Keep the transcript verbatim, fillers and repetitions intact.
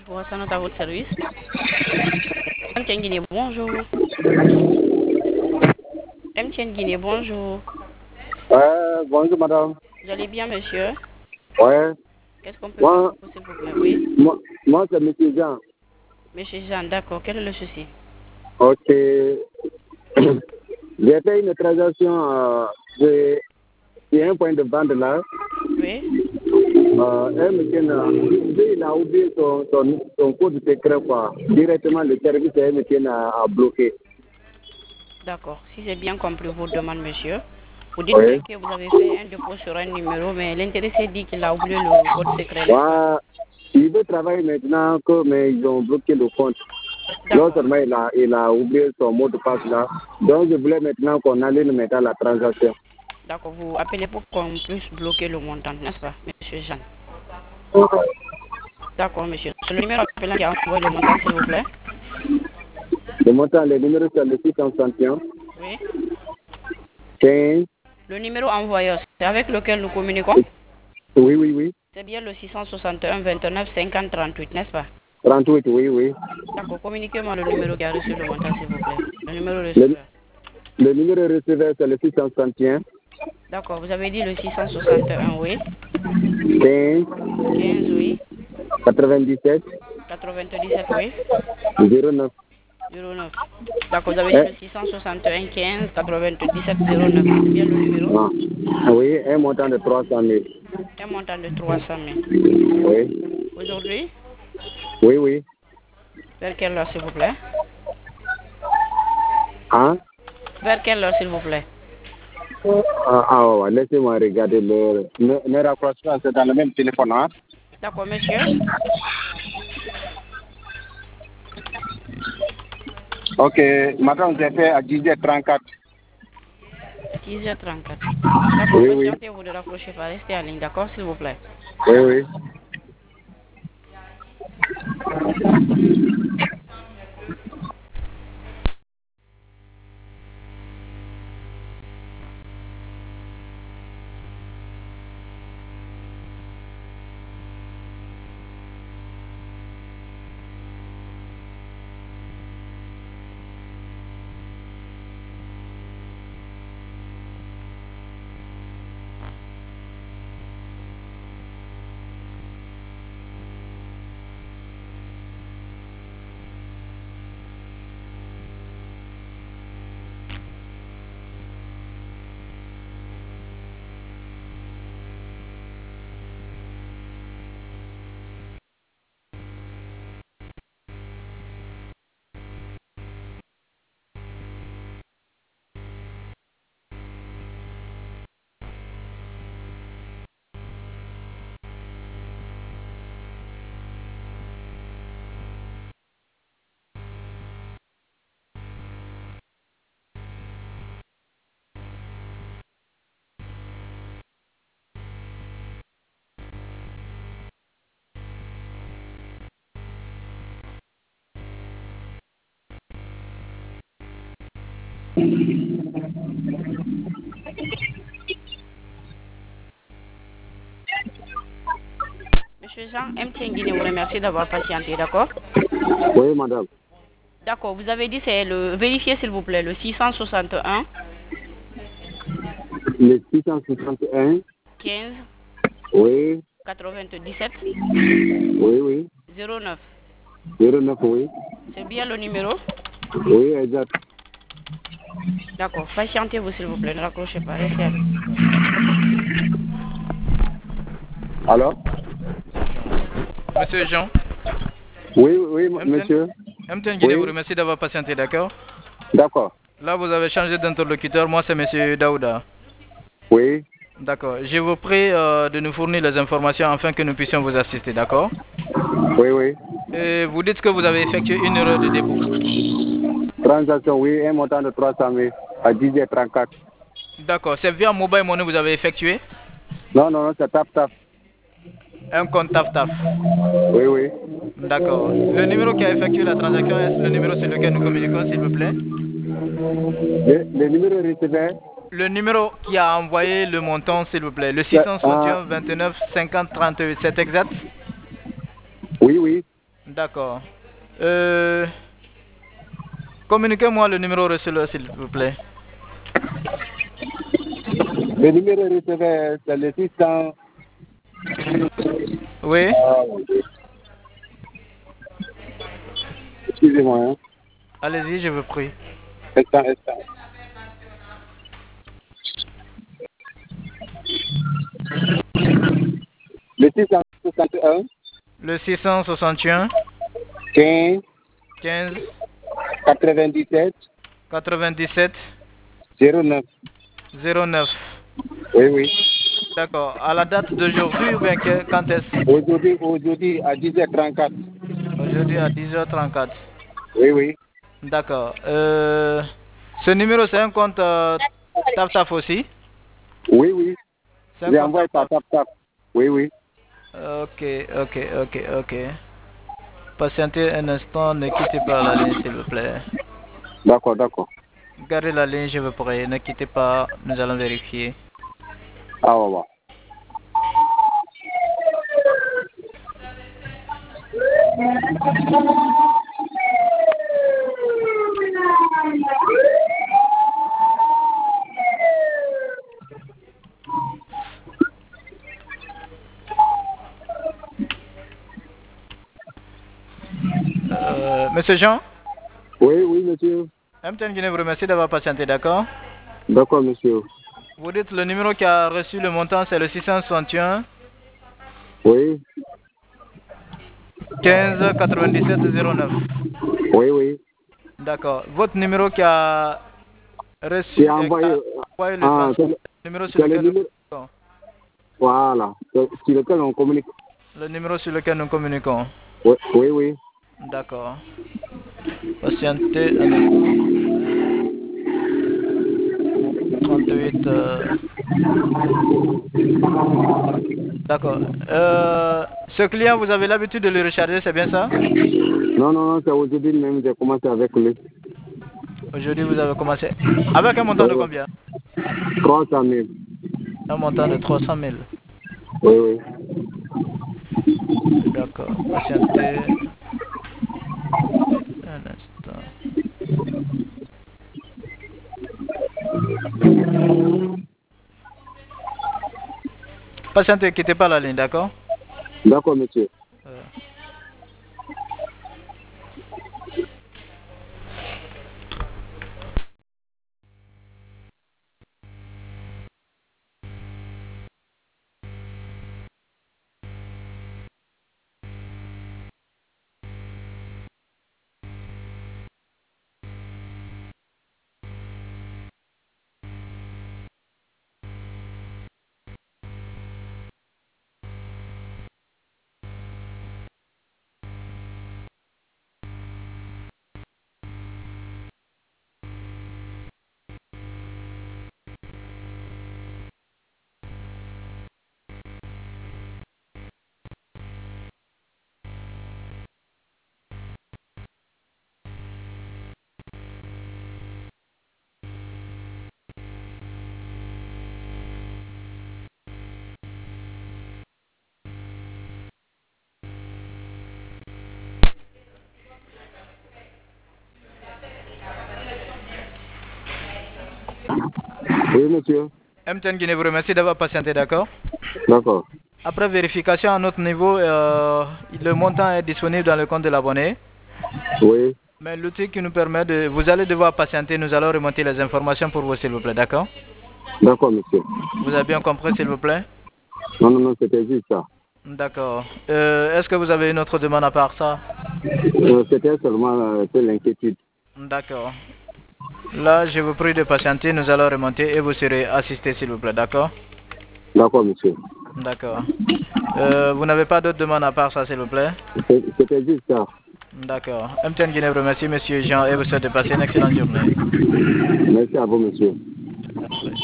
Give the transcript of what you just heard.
pour Hassanat à votre service. M T N Guinée, bonjour. M T N Guinée, bonjour. Euh, bonjour madame. Vous allez bien, monsieur? Ouais. Qu'est-ce qu'on peut Moi, faire pour vous, s'il vous plaît? Oui. moi, moi c'est monsieur Jean. Monsieur Jean, d'accord. Quel est le souci? Ok. J'ai fait une transaction euh, de, il y a un point de vente là. Oui. Euh, un monsieur, euh, il a oublié son, son, son code secret quoi. Directement le service un monsieur a, a bloqué. D'accord. Si j'ai bien compris votre demande, monsieur, vous dites Oui. bien que vous avez fait un dépôt sur un numéro, mais l'intéressé dit qu'il a oublié le code secret, n'est-ce pas? Ouais. Il veut travailler maintenant, que, mais ils ont bloqué le compte. Non D'accord. seulement il a, il a oublié son mot de passe là. Donc je voulais maintenant qu'on allait le mettre à la transaction. D'accord. Vous appelez pour qu'on puisse bloquer le montant, n'est-ce pas, monsieur Jean? D'accord, monsieur. C'est le numéro appelant qui a envoyé le montant, s'il vous plaît. Le montant, le numéro c'est le six cent soixante et un, Oui. quinze. Le numéro envoyeur, c'est avec lequel nous communiquons? Oui, oui, oui. C'est bien le six cent soixante et un vingt-neuf cinquante trente-huit, n'est-ce pas? trente-huit, oui, oui. D'accord, communiquez-moi le numéro qui a reçu le montant, s'il vous plaît. Le numéro Le, receveur. le numéro receveur c'est le six cent soixante et un, D'accord, vous avez dit le six cent soixante et un, oui. quinze, quinze, oui. quatre-vingt-dix-sept, quatre-vingt-dix-sept, oui. zéro neuf. zéro neuf. D'accord, vous avez dit Eh, le six cent soixante et un quinze quatre-vingt-dix-sept zéro neuf. C'est bien le numéro? ah, oui, un montant de trois cent mille. Un montant de trois cent mille. Oui, Aujourd'hui, oui, oui. vers quelle heure, s'il vous plaît? Hein? Vers quelle heure, s'il vous plaît? Ah, ah, ouais, laissez-moi regarder le... Ne, ne raccroche pas, c'est dans le même téléphone, hein? D'accord, monsieur. Ok, madame, j'ai fait à dix heures trente-quatre. six heures trente-quatre. D'accord, Oui, oui, patientez-vous de raccrocher pas. Restez en ligne, d'accord, s'il vous plaît. oui, oui. Monsieur Jean, M T N Guinée vous remercie d'avoir patienté, d'accord? Oui, madame. D'accord, vous avez dit c'est le... Vérifiez s'il vous plaît, le six cent soixante et un Le six cent soixante et un, quinze oui, quatre-vingt-dix-sept oui, oui. zéro neuf. zéro neuf, oui. C'est bien le numéro? Oui, exact. D'accord, patientez-vous s'il vous plaît, ne raccrochez pas, restez à... Alors? Monsieur Jean, Oui, oui, M T N, monsieur. M T N Guinée vous Oui, remercie d'avoir patienté, d'accord? d'accord. Là, vous avez changé d'interlocuteur. Moi, c'est Monsieur Daouda. Oui, D'accord. Je vous prie euh, de nous fournir les informations afin que nous puissions vous assister, d'accord? oui, oui. Et vous dites que vous avez effectué une erreur de dépôt. Transaction, oui, un montant de trois cent mille à dix heures trente-quatre. D'accord. C'est via Mobile Money que vous avez effectué Non, non, non, c'est tap tap. un compte Taf Taf. Oui, oui. D'accord. Le numéro qui a effectué la transaction est le numéro sur lequel nous communiquons, s'il vous plaît? Le, le numéro receveur, Le numéro qui a envoyé le montant, s'il vous plaît, le six c'est, cent soixante et euh, un vingt-neuf cinquante trente-huit, c'est exact? oui, oui. D'accord. Euh, communiquez-moi le numéro reçu, s'il vous plaît. Le numéro reçu, c'est le six cents. Oui. Ah, excusez-moi. Hein. Allez-y, je vous prie. Instant, instant. Le six cent soixante et un. Le six cent soixante et un. quinze. quinze. quatre-vingt-dix-sept. quatre-vingt-dix-sept. zéro neuf. zéro neuf. Oui, oui. D'accord. À la date d'aujourd'hui ou bien que, quand est-ce? Aujourd'hui, aujourd'hui à dix heures trente-quatre. Aujourd'hui à dix heures trente-quatre. Oui, oui. D'accord. Euh, ce numéro, c'est un compte euh, Tap Tap aussi? Oui, oui. C'est un J'ai compte envoyé Tap par Tap. tap tap. Oui, oui. Ok, ok, ok, ok. Patientez un instant, ne quittez pas la ligne, s'il vous plaît. D'accord, d'accord. Gardez la ligne, je vous prie. Ne quittez pas, nous allons vérifier. Ah, ouais, ouais. Euh, Monsieur Jean, Oui, oui, monsieur. M T N Guinée vous remercie d'avoir patienté, d'accord? D'accord, monsieur. Vous dites le numéro qui a reçu le montant, c'est le six cent soixante et un Oui. quinze quatre-vingt-dix-sept zéro neuf. Oui, oui. D'accord. Votre numéro qui a reçu, J'ai euh, qui envoyé. a envoyé le Ah, transfert, c'est le, le numéro sur c'est le lequel nous numéro. communiquons. Voilà. C'est sur lequel on communique. Le numéro sur lequel nous communiquons. Oui, oui, oui. D'accord. Patientez un instant. trente-huit. Euh... D'accord. Euh, ce client, vous avez l'habitude de le recharger, c'est bien ça? Non, non, non, c'est aujourd'hui même, j'ai commencé avec lui. Aujourd'hui, vous avez commencé. Avec un montant Oui, de oui. combien? trois cent mille. Un montant de trois cent mille. Oui, oui. D'accord. Patientez un instant. Patientez, ne quittez pas la ligne, d'accord? D'accord, monsieur. Euh, Oui, monsieur. M T N Guinée vous remercie d'avoir patienté, d'accord? D'accord. Après vérification à notre niveau, euh, le montant est disponible dans le compte de l'abonné. Oui. Mais l'outil qui nous permet de... Vous allez devoir patienter, nous allons remonter les informations pour vous, s'il vous plaît, d'accord? D'accord, monsieur. Vous avez bien compris, s'il vous plaît? Non, non, non, c'était juste ça. D'accord. Euh, Est-ce que vous avez une autre demande à part ça? Euh, C'était seulement euh, c'est l'inquiétude. D'accord. Là, je vous prie de patienter, nous allons remonter et vous serez assisté, s'il vous plaît, d'accord? D'accord, monsieur. D'accord. Euh, vous n'avez pas d'autres demandes à part ça, s'il vous plaît? C'est- C'était juste ça. D'accord. M T N Guinée vous remercie, monsieur Jean, et vous souhaite de passer une excellente journée. Merci à vous, monsieur. Merci.